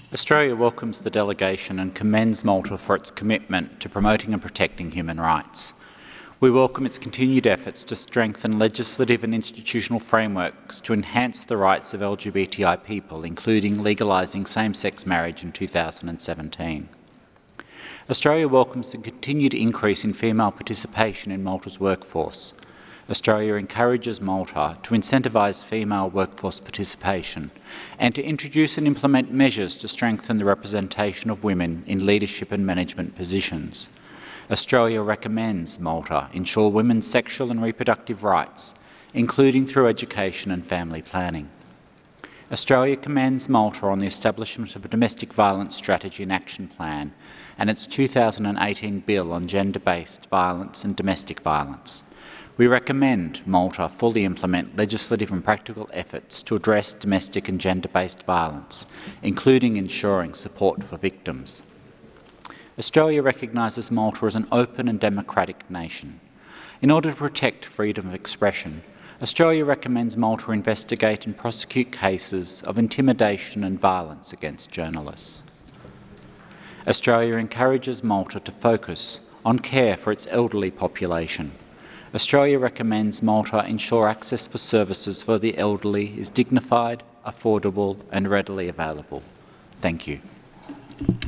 Australia welcomes the delegation and commends Malta for its commitment to promoting and protecting human rights. We welcome its continued efforts to strengthen legislative and institutional frameworks to enhance the rights of LGBTI people, including legalising same-sex marriage in 2017. Australia welcomes the continued increase in female participation in Malta's workforce. Australia encourages Malta to incentivise female workforce participation and to introduce and implement measures to strengthen the representation of women in leadership and management positions. Australia recommends Malta ensure women's sexual and reproductive rights, including through education and family planning. Australia commends Malta on the establishment of a domestic violence strategy and action plan and its 2018 bill on gender-based violence and domestic violence. We recommend Malta fully implement legislative and practical efforts to address domestic and gender-based violence, including ensuring support for victims. Australia recognises Malta as an open and democratic nation. In order to protect freedom of expression, Australia recommends Malta investigate and prosecute cases of intimidation and violence against journalists. Australia encourages Malta to focus on care for its elderly population. Australia recommends Malta ensure access for services for the elderly is dignified, affordable and readily available. Thank you.